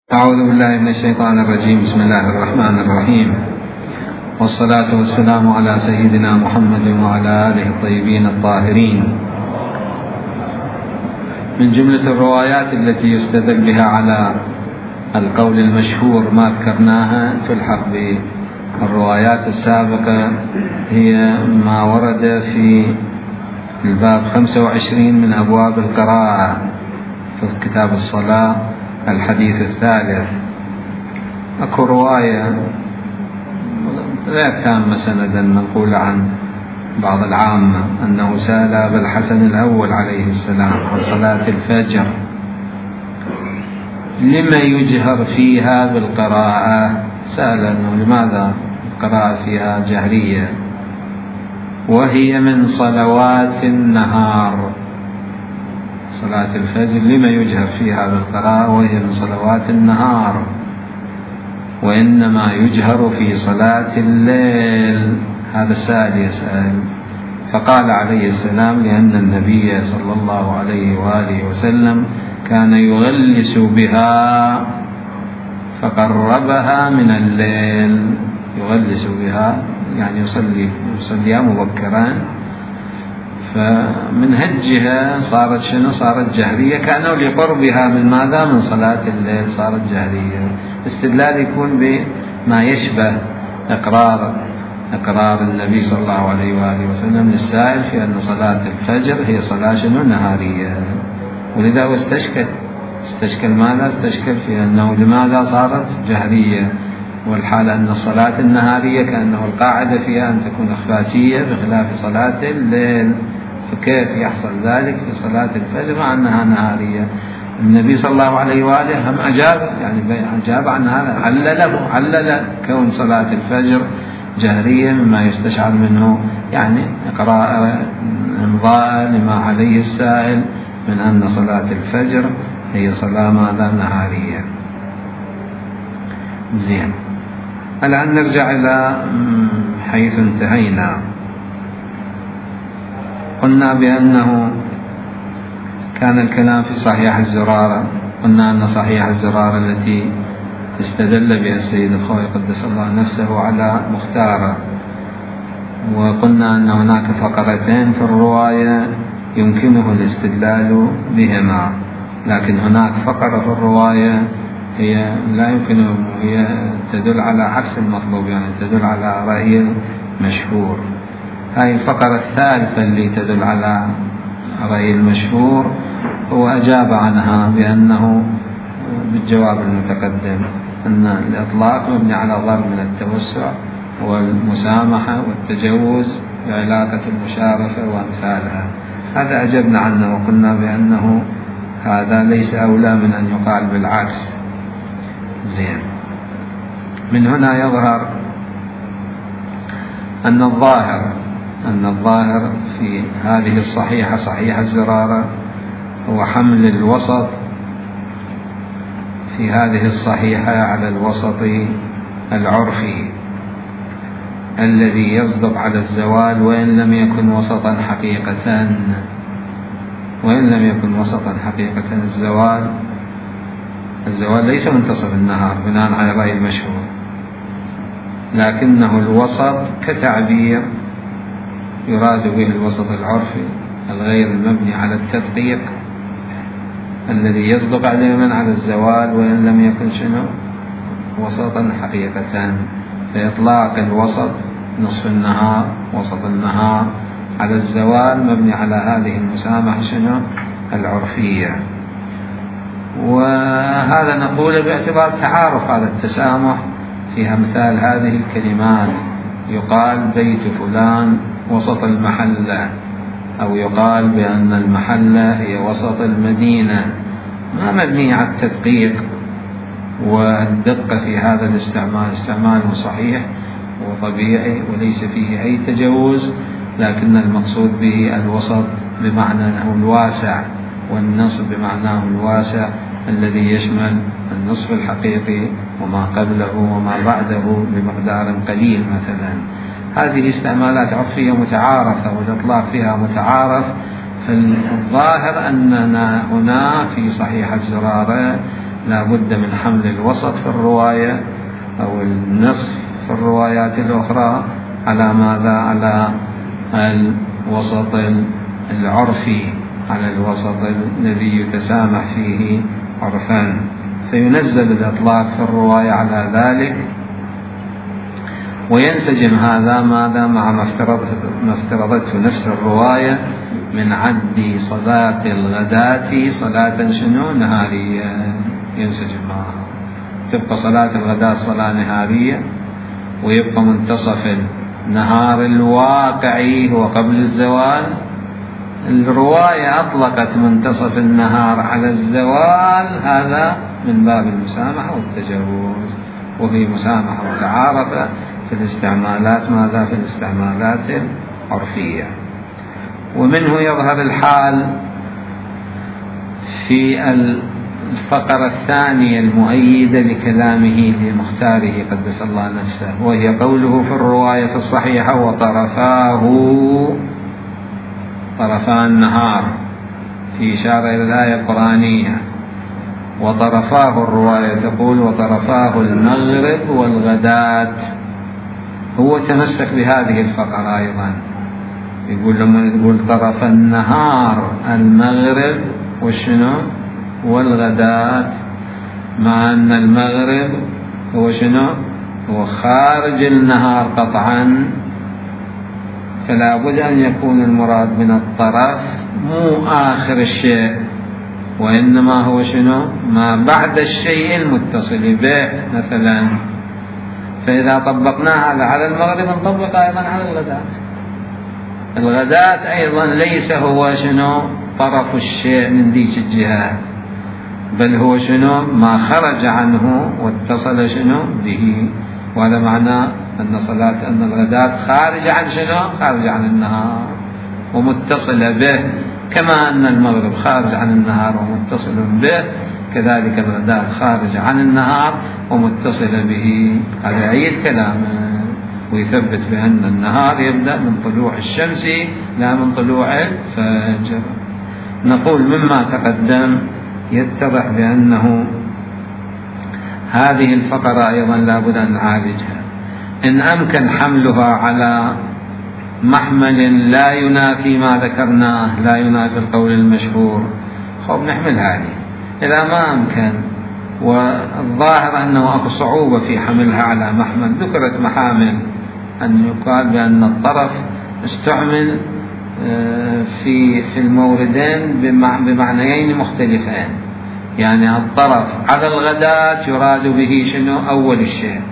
أعوذ بالله من الشيطان الرجيم. بسم الله الرحمن الرحيم، والصلاة والسلام على سيدنا محمد وعلى آله الطيبين الطاهرين. من جملة الروايات التي يستدل بها على القول المشهور ما ذكرناها تلحق بالروايات السابقة هي ما ورد في الباب 25 من أبواب القراءة في كتاب الصلاة الحديث الثالث. أكو رواية غير تامة سندا منقولة عن بعض العامة أنه سأل أبا الحسن الأول عليه السلام عن صلاة الفجر لما يجهر فيها بالقراءة. سأل أنه لماذا القراءة فيها جهرية وهي من صلوات النهار. صلاة الفجر لما يجهر فيها بالقراءة وهي من صلوات النهار، وإنما يجهر في صلاة الليل. هذا السائل يسأل، فقال عليه السلام لأن النبي صلى الله عليه وآله وسلم كان يغلس بها فقربها من الليل. يغلس بها يعني يصليها مبكرا، فمن هجها صارت شنو؟ صارت جهرية، كأنه لقربها من ماذا؟ من صلاة الليل صارت جهرية. استدلال يكون بما يشبه إقرار النبي صلى الله عليه وآله وسلم للسائل في أن صلاة الفجر هي صلاة شنو؟ نهارية. ولذا هو استشكل ماذا؟ استشكل في أنه لماذا صارت جهرية، والحالة أن الصلاة النهارية كأنه القاعدة فيها أن تكون إخفاتية بخلاف صلاة الليل، فكيف يحصل ذلك في صلاة الفجر مع أنها نهارية؟ النبي صلى الله عليه وآله هم أجاب عن هذا، علل كون صلاة الفجر جهرية مما يستشعر منه يعني إقراء إمضاء لما عليه السائل من أن صلاة الفجر هي صلاة ماذا؟ نهارية. زين، الآن نرجع إلى حيث انتهينا. قلنا بأنه كان الكلام في صحيح الزرارة. قلنا أن صحيح الزرارة التي استدل بها السيد الخوئي قدس الله نفسه على مختارة، وقلنا أن هناك فقرتين في الرواية يمكنه الاستدلال بهما، لكن هناك فقرة في الرواية هي لا يمكن، هي تدل على عكس المطلوب، يعني تدل على رأي المشهور. هاي الفقرة الثالثة اللي تدل على رأي المشهور هو أجاب عنها بأنه بالجواب المتقدم أن الإطلاق مبني على ضرب من التوسع والمسامحة والتجوز بعلاقة المشارفة وأمثالها. هذا أجبنا عنه وقلنا بأنه هذا ليس أولى من أن يقال بالعكس. زين، من هنا يظهر أن الظاهر في هذه الصحيحة صحيح الزرارة هو حمل الوسط في هذه الصحيحة على الوسط العرفي الذي يصدق على الزوال وإن لم يكن وسطا حقيقة. الزوال ليس منتصف النهار بناء على رأي المشهور، لكنه الوسط كتعبير يراد به الوسط العرفي الغير المبني على التدقيق الذي يصدق عليه على الزوال وإن لم يكن شنو؟ وسطا حقيقة. فإطلاق الوسط نصف النهار وسط النهار على الزوال مبني على هذه المسامحة شنو؟ العرفية. وهذا نقول باعتبار تعارف هذا التسامح في أمثال هذه الكلمات. يقال بيت فلان وسط المحلة، أو يقال بأن المحلة هي وسط المدينة، ما مبني على التدقيق والدقة في هذا الاستعمال. استعماله صحيح وطبيعي وليس فيه أي تجوز، لكن المقصود به الوسط بمعنى أنه الواسع، والنصف بمعناه الواسع الذي يشمل النصف الحقيقي وما قبله وما بعده بمقدار قليل مثلا. هذه استعمالات عرفية متعارفة والإطلاق فيها متعارف. فالظاهر أننا هنا في صحيح الزرارة لا بد من حمل الوسط في الرواية أو النصف في الروايات الأخرى على ماذا؟ على الوسط العرفي، على الوسط الذي يتسامح فيه عرفان، فينزل الإطلاق في الرواية على ذلك، وينسجم هذا ماذا مع ما افترضته نفس الرواية من عد صلاة الغداة صلاة شنو؟ نهارية، ينسجم معها، تبقى صلاة الغداة صلاة نهارية، ويبقى منتصف النهار الواقعي هو قبل الزوال. الرواية أطلقت منتصف النهار على الزوال، هذا من باب المسامحة والتجاوز، وهي مسامحة متعارفة في الاستعمالات ماذا؟ في الاستعمالات العرفية. ومنه يظهر الحال في الفقرة الثانية المؤيدة لكلامه لمختاره قدس الله نفسه، وهي قوله في الرواية في الصحيحة: طرفا النهار، في إشارة إلى الآية القرآنية. وطرفاه الرواية تقول وطرفاه المغرب والغداة. هو تمسك بهذه الفقرة أيضا، يقول لما يقول طرف النهار المغرب وشنو؟ والغداة، مع أن المغرب هو شنو؟ هو خارج النهار قطعا، فلا بد أن يكون المراد من الطرف مو آخر الشيء، وإنما هو شنو؟ ما بعد الشيء المتصل به مثلا. فإذا طبقنا هذا على المغرب نطبق أيضا على الغداة. الغداة أيضا ليس هو شنو؟ طرف الشيء من ذيك الجهة، بل هو شنو؟ ما خرج عنه واتصل شنو؟ به. وهذا معنى أن الغداة خارج عن شنو؟ خارج عن النهار ومتصل به، كما أن المغرب خارج عن النهار ومتصل به، كذلك الغداة خارج عن النهار ومتصل به. هذا يعيد كلامه ويثبت بأن النهار يبدأ من طلوع الشمس لا من طلوع الفجر. نقول مما تقدم يتضح بأنه هذه الفقرة أيضا لا بد أن نعالجها. إن أمكن حملها على محمل لا ينافي ما ذكرناه، لا ينافي القول المشهور، خب نحملها عليه. إذا ما أمكن، والظاهر أنه أكو صعوبة في حملها على محمل، ذكرت محامل أن يقال بأن الطرف استعمل في الموردين بمعنيين مختلفين. يعني الطرف على الغداة يراد به شنو؟ أول الشيء،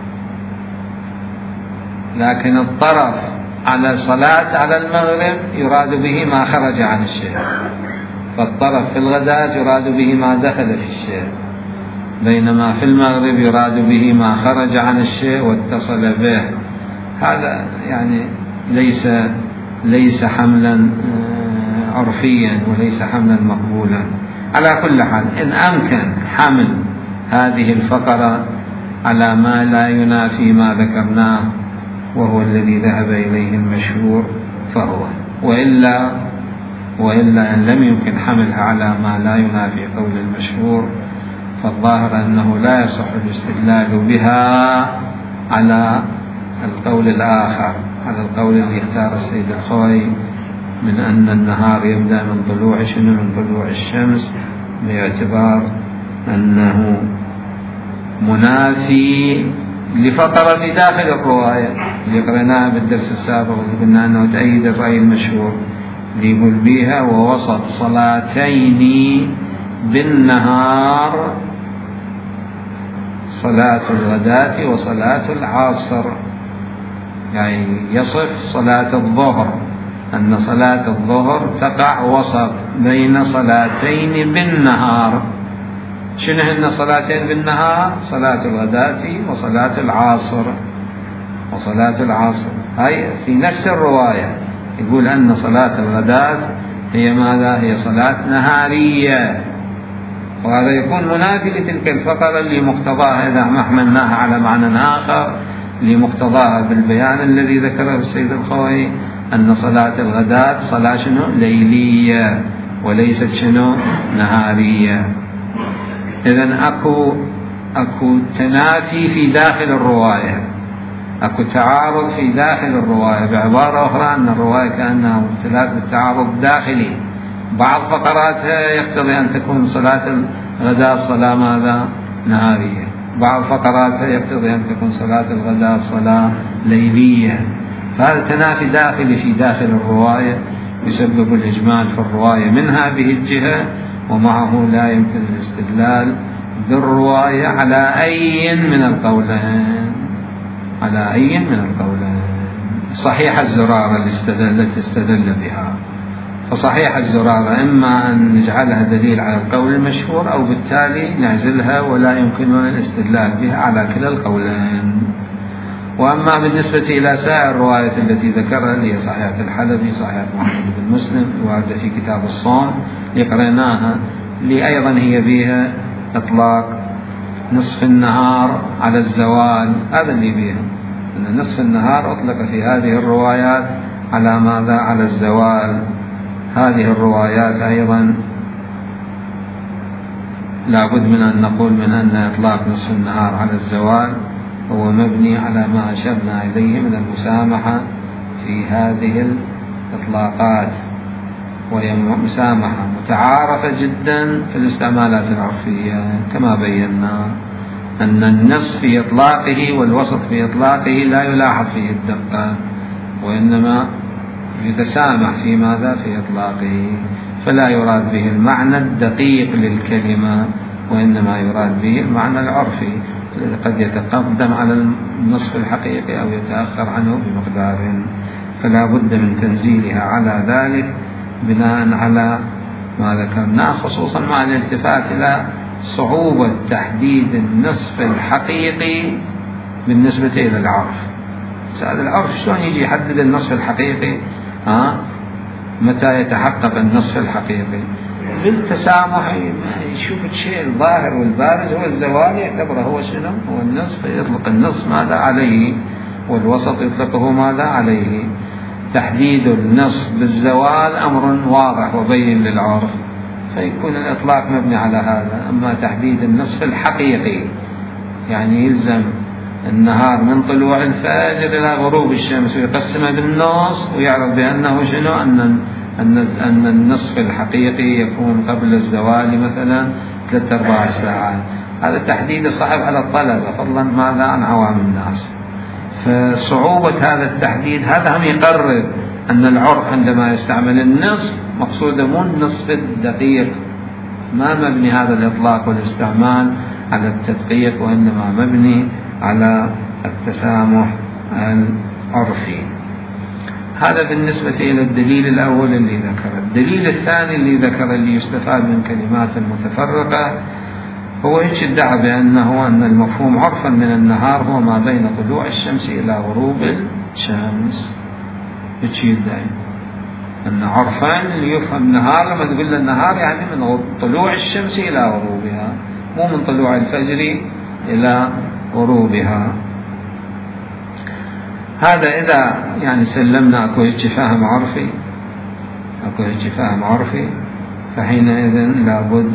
لكن الطرف على صلاة على المغرب يراد به ما خرج عن الشيء، فالطرف في الغداة يراد به ما دخل في الشيء، بينما في المغرب يراد به ما خرج عن الشيء واتصل به. هذا يعني ليس حملا عرفيا وليس حملا مقبولا. على كل حال، إن أمكن حمل هذه الفقرة على ما لا ينافي ما ذكرناه وهو الذي ذهب إليه المشهور فهو، وإلا أن لم يمكن حملها على ما لا ينافي قول المشهور، فالظاهر أنه لا يصح الاستدلال بها على القول الآخر، على القول الذي اختار السيد الخوئي من أن النهار يبدأ من طلوع الشمس، باعتبار أنه منافي لفقرة في داخل الرواية اللي قرأناها بالدرس السابق، وقلنا أنه تأييد الرأي المشهور اللي يقول بها ووسط صلاتين بالنهار صلاة الغداة وصلاة العصر. يعني يصف صلاة الظهر أن صلاة الظهر تقع وسط بين صلاتين بالنهار. شنو هن صلاتين بالنهار؟ صلاة الغداة وصلاة العصر. هاي في نفس الرواية يقول أن صلاة الغداة هي ماذا؟ هي صلاة نهارية، وهذا يكون منافي لتلك الفقرة اللي مقتضاها إذا ما حملناها على معنى آخر لمقتضاها بالبيان الذي ذكره السيد الخوئي أن صلاة الغداة صلاة شنو؟ ليلية وليست شنو؟ نهارية. إذن أكو تنافي في داخل الرواية، أكو تعارض في داخل الرواية. بعبارة أخرى أن الرواية كأنها مبتلات بالتعارض داخلي، بعض فقراتها يقتضي أن تكون صلاة الغداء صلاة ماذا؟ نهارية، بعض فقراتها يقتضي أن تكون صلاة الغداء صلاة ليلية. فهذا تنافي داخلي في داخل الرواية يسبب الإجمال في الرواية من هذه الجهة، ومعه لا يمكن الاستدلال بالرواية على أي من القولين، على أي من القولين. صحيح الزرارة اللي استدل بها، فصحيح الزرارة إما أن نجعلها دليل على القول المشهور، أو بالتالي نعزلها ولا يمكننا الاستدلال بها على كلا القولين. وأما بالنسبة إلى سائر الروايات التي ذكرها اللي هي صحيحة الحلبي، صحيحة محمد بن مسلم، واردة في كتاب الصوم اللي قريناها، اللي أيضا هي بها إطلاق نصف النهار على الزوال، هذا اللي بها أن نصف النهار أطلق في هذه الروايات على ماذا؟ على الزوال. هذه الروايات أيضا لابد من أن نقول من أن إطلاق نصف النهار على الزوال هو مبني على ما أشرنا إليه من المسامحة في هذه الإطلاقات، وهي مسامحة متعارفة جدا في الاستعمالات العرفية، كما بينا أن النصف في إطلاقه والوسط في إطلاقه لا يلاحظ فيه الدقة، وإنما يتسامح في ماذا؟ في إطلاقه، فلا يراد به المعنى الدقيق للكلمة، وإنما يراد به المعنى العرفي، قد يتقدم على النصف الحقيقي أو يتأخر عنه بمقدار، فلا بد من تنزيلها على ذلك بناء على ما ذكرناه، خصوصا مع الالتفات إلى صعوبة تحديد النصف الحقيقي بالنسبة إلى العرف. سأل العرف شلون يجي يحدد النصف الحقيقي؟ متى يتحقق النصف الحقيقي؟ بالتسامح، يشوف الشيء الظاهر والبارز هو الزوال، يعتبره هو شنو؟ هو النصف، يطلق النصف ماذا عليه، والوسط يطلقه ماذا عليه. تحديد النصف بالزوال أمر واضح وبين للعرف، فيكون الإطلاق مبني على هذا. أما تحديد النصف الحقيقي يعني يلزم النهار من طلوع الفجر إلى غروب الشمس ويقسمه بالنص ويعرف بأنه شنو؟ أن النصف الحقيقي يكون قبل الزوال مثلا 3-4 ساعات. هذا تحديد صعب على الطلبة، فضلا ماذا عن عوام الناس. فصعوبة هذا التحديد هذا هم يقرر أن العرف عندما يستعمل النصف مقصوده مو النصف الدقيق، ما مبني هذا الإطلاق والاستعمال على التدقيق، وإنما مبني على التسامح العرفي. هذا بالنسبة إلى الدليل الأول اللي ذكره. الدليل الثاني اللي ذكر اللي يستفاد من كلمات المتفرقة هو ادعى بأنه أن المفهوم عرفا من النهار هو ما بين طلوع الشمس إلى غروب الشمس. يدعي أن عرفا اللي يفهم نهار، لما تقول النهار يعني من طلوع الشمس إلى غروبها، مو من طلوع الفجر إلى غروبها. هذا إذا يعني سلمنا أكو فهم عرفي، فحينئذ لابد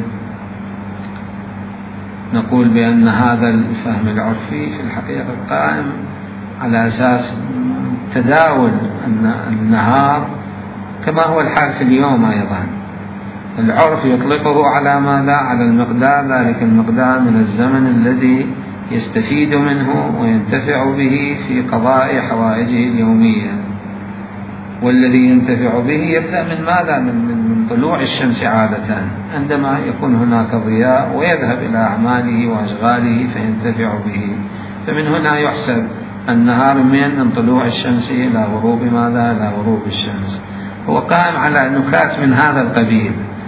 نقول بأن هذا الفهم العرفي في الحقيقة قائم على أساس تداول أن النهار كما هو الحال في اليوم أيضا، العرف يطلقه على ماذا؟ على المقدار، ذلك المقدار من الزمن الذي يستفيد منه وينتفع به في قضاء حوائجه اليومية، والذي ينتفع به يبدأ من ماذا؟ من طلوع الشمس عادة، عندما يكون هناك ضياء ويذهب إلى أعماله وأشغاله فينتفع به. فمن هنا يحسب النهار من طلوع الشمس إلى غروب ماذا؟ إلى غروب الشمس. هو قائم على نكات من هذا القبيل.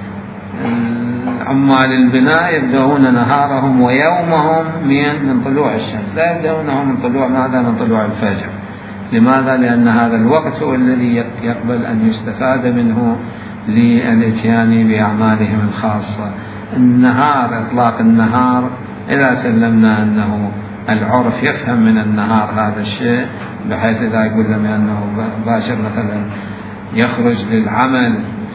عمال البناء يبدأون نهارهم ويومهم من طلوع الشمس، لا يبدأونه من طلوع ماذا؟ من طلوع الفجر. لماذا؟ لأن هذا الوقت هو الذي يقبل أن يستفاد منه للإتيان بأعمالهم الخاصة. النهار، إطلاق النهار، إذا سلمنا أنه العرف يفهم من النهار هذا الشيء، بحيث إذا يقول لهم أنه باشر مثلا يخرج للعمل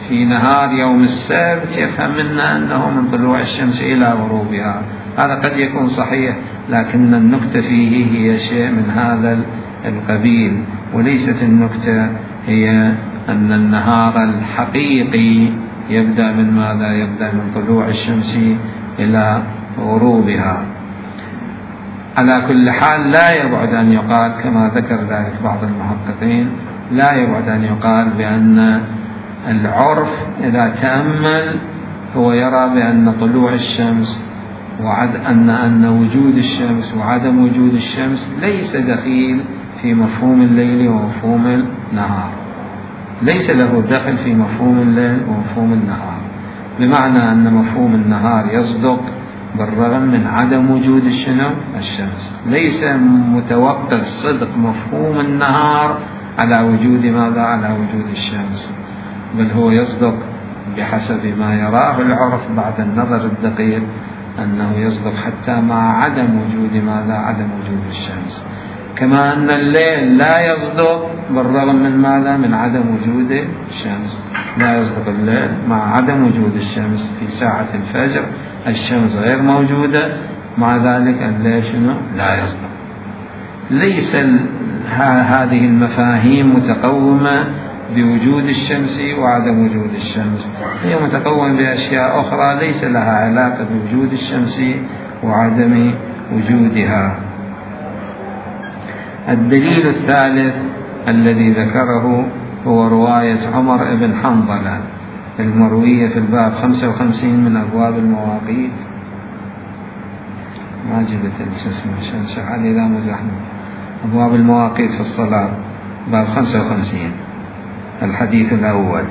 في نهار يوم السبت يفهم منا أنه من طلوع الشمس إلى غروبها. هذا قد يكون صحيح، لكن النكتة فيه هي شيء من هذا القبيل، وليست النكتة هي أن النهار الحقيقي يبدأ من ماذا؟ يبدأ من طلوع الشمس إلى غروبها. على كل حال لا يبعد أن يقال كما ذكر ذلك بعض المحققين، لا يبعد أن يقال بأن العرف إذا تأمل هو يرى بأن طلوع الشمس أن وجود الشمس وعدم وجود الشمس ليس دخيل في مفهوم الليل ومفهوم النهار، ليس له دخل في مفهوم الليل ومفهوم النهار، بمعنى أن مفهوم النهار يصدق بالرغم من عدم وجود الشمس. ليس متوقف صدق مفهوم النهار على وجود ماذا؟ على وجود الشمس، بل هو يصدق بحسب ما يراه العرف بعد النظر الدقيق أنه يصدق حتى مع عدم وجود ماذا؟ عدم وجود الشمس. كما أن الليل لا يصدق بالرغم من ماذا؟ من عدم وجود الشمس. لا يصدق الليل مع عدم وجود الشمس. في ساعة الفجر الشمس غير موجودة، مع ذلك الليل شنو؟ لا يصدق. ليس هذه المفاهيم متقومة بوجود الشمس وعدم وجود الشمس، هي متقومة بأشياء أخرى ليس لها علاقة بوجود الشمس وعدم وجودها. الدليل الثالث الذي ذكره هو رواية عمر بن حنظلة المروية في الباب 55 من أبواب المواقيت. ما جبت الاسم عشان شغال لا مزحنا. أبواب المواقيت في الصلاة باب 55 الحديث الأول.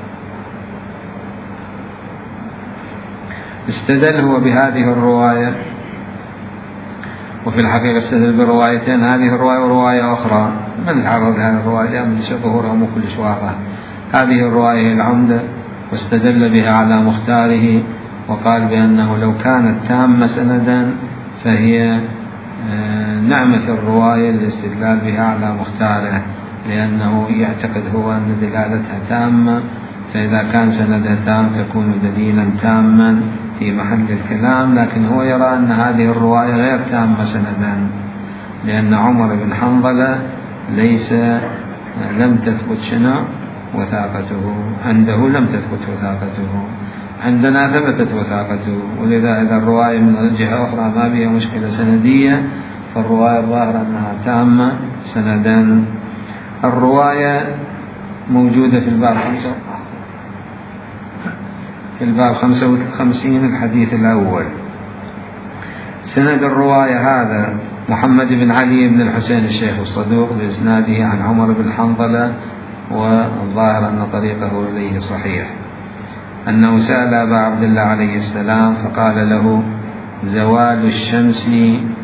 استدل هو بهذه الرواية، وفي الحقيقة استدل بروايتين، هذه الرواية ورواية أخرى من تعرض هذه الرواية من ظهورها مو كلش واضح. هذه الرواية العمدة، واستدل بها على مختاره، وقال بأنه لو كانت تامة سندا فهي نعمة الرواية الاستدلال بها على مختاره، لأنه يعتقد هو أن دلالتها تامة، فإذا كان سندها تام تكون دليلا تاما في محل الكلام. لكن هو يرى أن هذه الرواية غير تامة سندا، لأن عمر بن حنظلة لم تثبت شنو وثاقته عنده، لم تثبت وثاقته. عندنا ثبتت وثاقته، ولذا إذا الرواية من جهة أخرى ما بها مشكلة سندية فالرواية الظاهرة أنها تامة سندا. الرواية موجودة في الباب 55 الحديث الأول. سند الرواية هذا محمد بن علي بن الحسين الشيخ الصدوق بإسناده عن عمر بن حنظلة، والظاهر أن طريقه إليه صحيح، أنه سأل أبا عبد الله عليه السلام فقال له: زوال الشمس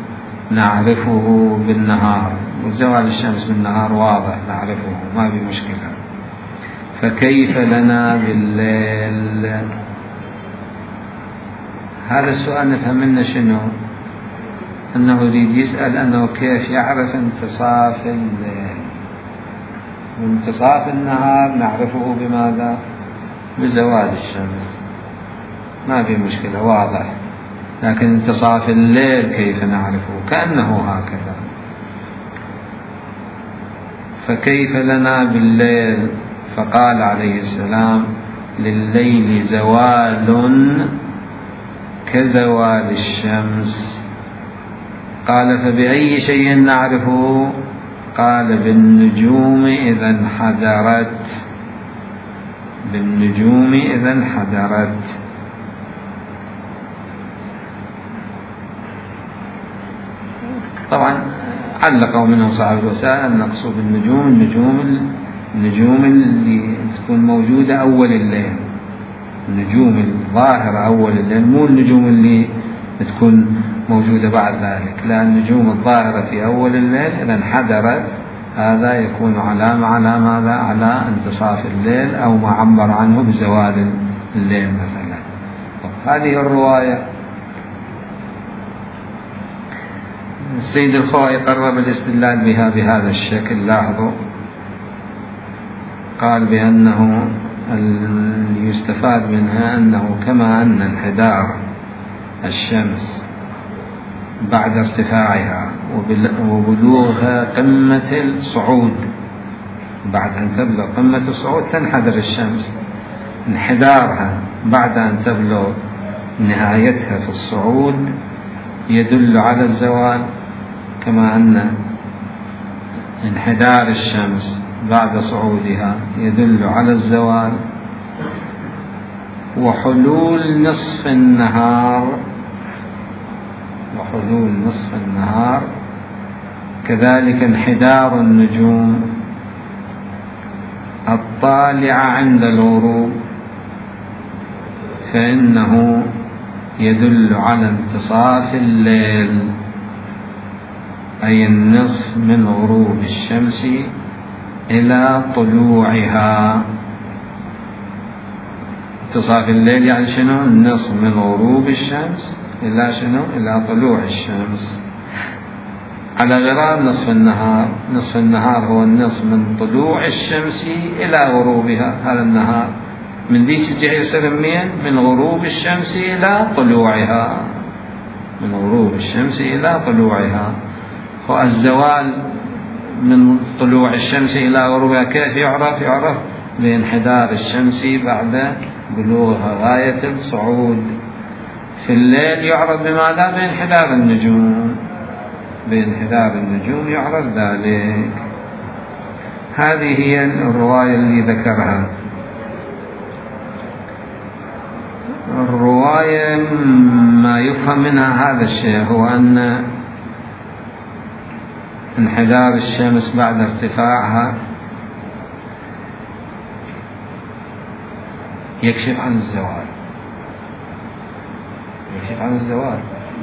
نعرفه بالنهار، وزوال الشمس بالنهار واضح نعرفه ما بمشكلة، فكيف لنا بالليل؟ هذا السؤال نفهم منه شنو؟ أنه يريد يسأل أنه كيف يعرف انتصاف الليل، وانتصاف النهار نعرفه بماذا؟ بزوال الشمس، ما في مشكلة واضح، لكن انتصاف الليل كيف نعرفه؟ كأنه هكذا. فكيف لنا بالليل؟ فقال عليه السلام: لليل زوال كزوال الشمس. قال: فبأي شيء نعرفه؟ قال: بالنجوم إذا انحدرت، بالنجوم إذا انحدرت. طبعا علقوا منهم صاحب الوسائل أن نقصد النجوم اللي تكون موجودة أول الليل، النجوم الظاهرة أول الليل، مو النجوم اللي تكون موجودة بعد ذلك، لا، النجوم الظاهرة في أول الليل إذا انحدرت هذا يكون علامة على ماذا؟ على انتصاف الليل أو ما عبر عنه بزوال الليل مثلا. هذه الرواية السيد الخوئي قرب الاستدلال بها بهذا الشكل. لاحظوا، قال بأنه اللي يستفاد منها أنه كما أن انحدار الشمس بعد ارتفاعها وبلوغها قمة الصعود، بعد أن تبلغ قمة الصعود تنحدر الشمس، انحدارها بعد أن تبلغ نهايتها في الصعود يدل على الزوال، كما أن انحدار الشمس بعد صعودها يدل على الزوال. وحلول نصف النهار كذلك انحدار النجوم الطالعة عند الغروب، فإنه يدل على انتصاف الليل، أي النصف من غروب الشمس إلى طلوعها. انتصاف الليل يعني شنو؟ النصف من غروب الشمس إلى شنو؟ إلى طلوع الشمس، على غرار نصف النهار. نصف النهار هو النصف من طلوع الشمس إلى غروبها، هذا النهار من ذيك الجهة يصير من غروب الشمس إلى طلوعها، من غروب الشمس إلى طلوعها. والزوال من طلوع الشمس إلى غروبها كيف يعرف؟ يعرف بانحدار الشمس بعد بلوغها غاية الصعود. في الليل يعرف بماذا؟ بانحدار النجوم، بانحدار النجوم يعرف ذلك. هذه هي الرواية التي ذكرها. الرواية ما يفهم منها هذا الشيء هو أن انحدار الشمس بعد ارتفاعها يكشف عن الزوال، يكشف عن الزوال.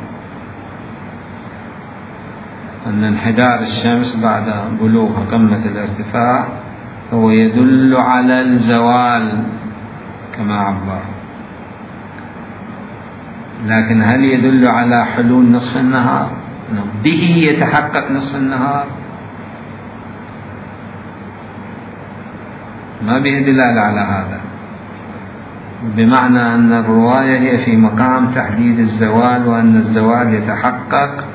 أن انحدار الشمس بعد بلوغ قمة الارتفاع هو يدل على الزوال كما عبر. لكن هل يدل على حلول نصف النهار؟ به يتحقق نصف النهار، ما به دلالة على هذا، بمعنى أن الرواية هي في مقام تحديد الزوال، وأن الزوال يتحقق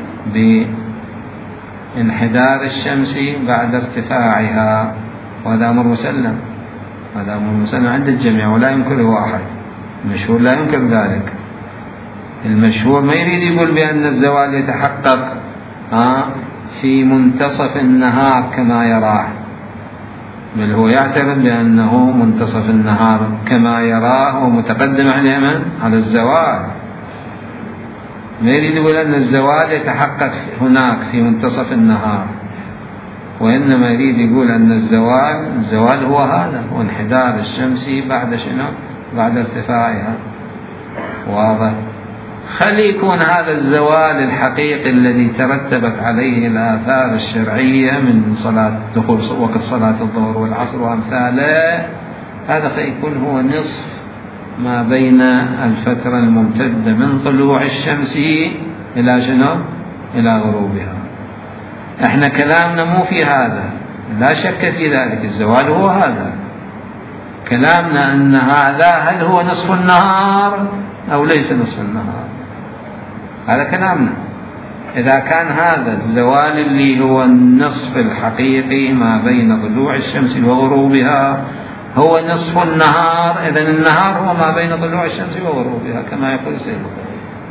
بانحدار الشمس بعد ارتفاعها، وهذا أمر مسلم، هذا أمر مسلم عند الجميع ولا ينكره أحد. المشهور لا ينكر ذلك. المشهور ما يريد يقول بأن الزوال يتحقق في منتصف النهار كما يراه، بل هو يعترف بأنه منتصف النهار كما يراه ومتقدم على الزوال. ما يريد يقول أن الزوال يتحقق هناك في منتصف النهار، وإنما يريد يقول أن الزوال هو هذا، هو انحدار الشمس بعد شنو؟ بعد ارتفاعها. واضح؟ خلي يكون هذا الزوال الحقيقي الذي ترتبت عليه الآثار الشرعية من دخول وقت صلاة الظهر والعصر وأمثاله، هذا سيكون هو نصف ما بين الفترة الممتدة من طلوع الشمس إلى شنو؟ إلى غروبها. احنا كلامنا مو في هذا، لا شك في ذلك، الزوال هو هذا. كلامنا أن هذا هل هو نصف النهار أو ليس نصف النهار، هذا كلامنا. إذا كان هذا الزوال اللي هو النصف الحقيقي ما بين طلوع الشمس وغروبها هو نصف النهار، إذن النهار هو ما بين طلوع الشمس وغروبها كما يقول سيد الخوي.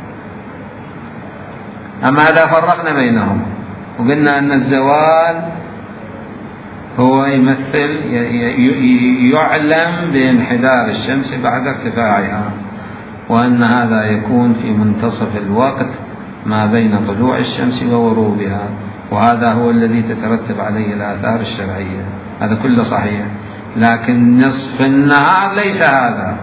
أما إذا فرقنا بينهم وقلنا أن الزوال هو يمثل يعلم بانحدار الشمس بعد ارتفاعها، وأن هذا يكون في منتصف الوقت ما بين طلوع الشمس وغروبها، وهذا هو الذي تترتب عليه الآثار الشرعية، هذا كله صحيح. لكن نصف النهار ليس هذا،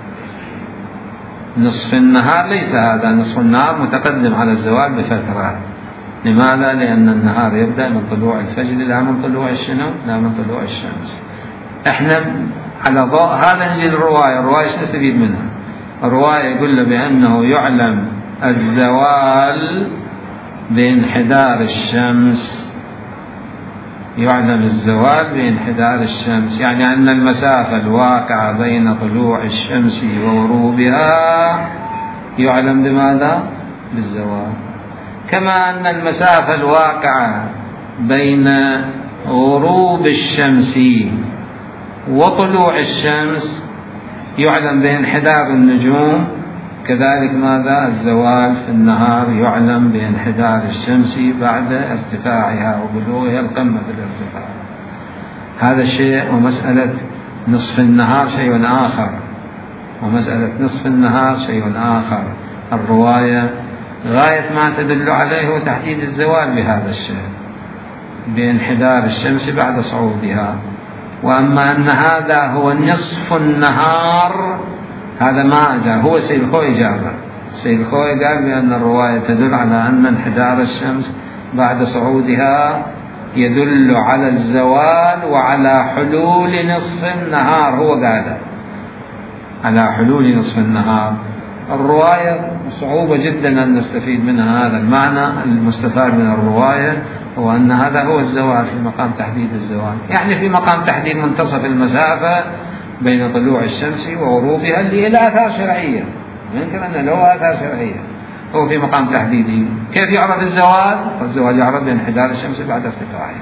نصف النهار ليس هذا، نصف النهار متقدم على الزوال بفترة. لماذا؟ لأن النهار يبدأ من طلوع الفجر لا من طلوع الشمس، لا من طلوع الشمس. احنا على ضوء هذا نجي الرواية ايش نستفيد منها؟ الرواية يقول له بأنه يعلم الزوال بانحدار الشمس يعلم الزوال بانحدار الشمس، يعني أن المسافة الواقعة بين طلوع الشمس وغروبها يعلم بماذا؟ بالزوال. كما أن المسافة الواقعة بين غروب الشمس وطلوع الشمس يعلم بانحدار النجوم، كذلك ماذا؟ الزوال في النهار يعلم بانحدار الشمس بعد ارتفاعها وبلوغها القمة في الارتفاع. هذا الشيء. ومسألة نصف النهار شيء آخر، ومسألة نصف النهار شيء آخر. الرواية غاية ما تدل عليه هو تحديد الزوال بهذا الشيء، بانحدار الشمس بعد صعودها. وأما أن هذا هو نصف النهار هذا ما جاء، هو سيد الخوي جابر. سيد الخوي قال بأن الرواية تدل على أن انحدار الشمس بعد صعودها يدل على الزوال وعلى حلول نصف النهار. هو قال على حلول نصف النهار. الرواية صعوبة جدا أن نستفيد منها هذا المعنى. المستفاد من الرواية هو أن هذا هو الزوال في مقام تحديد الزوال، يعني في مقام تحديد منتصف المسافة بين طلوع الشمس وغروبها اللي له آثار شرعية، يمكن أن له آثار شرعية. هو في مقام تحديده. كيف يعرف الزوال؟ الزوال يعرف بانحدار الشمس بعد ارتفاعها.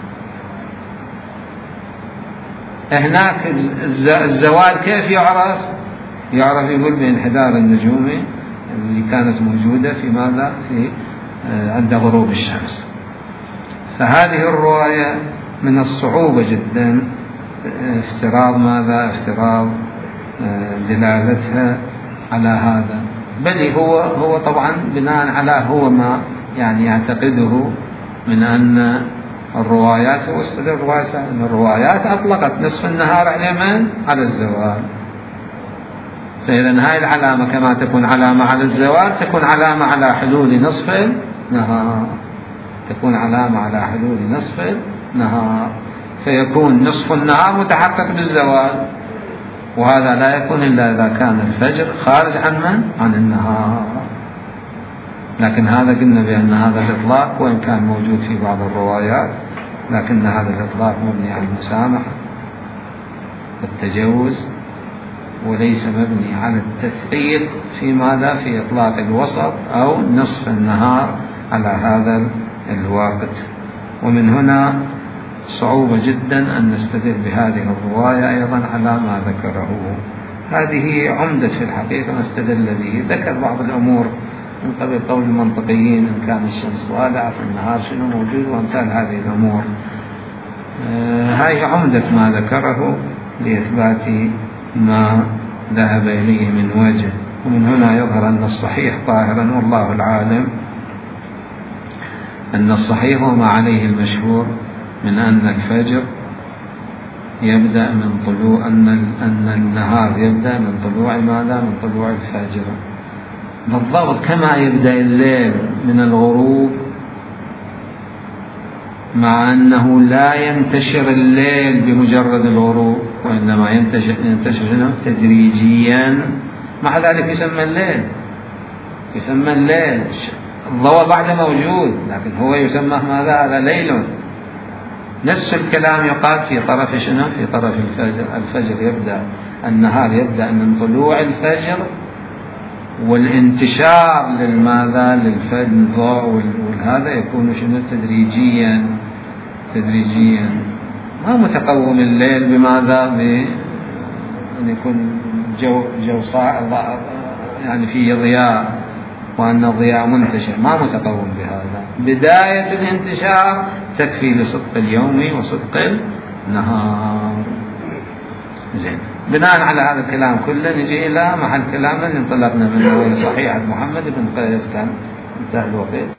هناك الزوال كيف يعرف؟ يعرف يقول بانحدار النجوم اللي كانت موجودة في ماذا؟ في عند غروب الشمس. فهذه الرواية من الصعوبة جدا افتراض ماذا؟ افتراض دلالتها على هذا، بل هو طبعا بناء على هو ما يعني يعتقده من أن الروايات، هو استدل أن الروايات أطلقت نصف النهار على من؟ على الزوال. فإذا هذه العلامة كما تكون علامة على الزوال تكون علامة على حلول نصف النهار، تكون علامة على حلول نصف النهار، فيكون نصف النهار متحقق بالزوال. وهذا لا يكون إلا إذا كان الفجر خارج عن من؟ عن النهار. لكن هذا قلنا بأن هذا الإطلاق وإن كان موجود في بعض الروايات، لكن هذا الإطلاق مبني على المسامحة والتجوز، وليس مبني على التثقيل في ماذا؟ في إطلاق الوسط أو نصف النهار على هذا الوقت. ومن هنا صعوبة جدا أن نستدل بهذه الرواية أيضا على ما ذكره. هذه عمدة في الحقيقة ما استدل به. ذكر بعض الأمور من قبل قول المنطقيين إن كان الشمس طالعة في النهار شنو موجود وأمثال هذه الأمور. هذه عمدة ما ذكره لإثبات ما ذهب إليه من وجه. ومن هنا يظهر أن الصحيح ظاهرا والله العالم، أن الصحيح وما عليه المشهور من أن الفجر يبدأ من طلوع أن النهار يبدأ من طلوع ماذا؟ من طلوع الفجر بالضبط، كما يبدأ الليل من الغروب، مع أنه لا ينتشر الليل بمجرد الغروب، وإنما ينتشر تدريجيا. مع ذلك يسمى الليل، يسمى الليل. الضوء بعد موجود لكن هو يسمى ماذا؟ هذا ليل. نفس الكلام يقال في طرف شنو؟ في طرف الفجر. الفجر يبدأ، النهار يبدأ من طلوع الفجر، والانتشار للماذا؟ للضوء والهذا يكون شنو؟ تدريجيا تدريجيا. ما متقوم الليل بماذا؟ أن يكون جو صاع يعني فيه ضياء وأن الضياء منتشر، ما متقوم بهذا. بداية الانتشار تكفي لصدق اليوم وصدق النهار. زين، بناء على هذا الكلام كله نجي إلى محل كلامنا اللي انطلقنا منه، صحيحة محمد بن قيس. كان انتهى الوقت.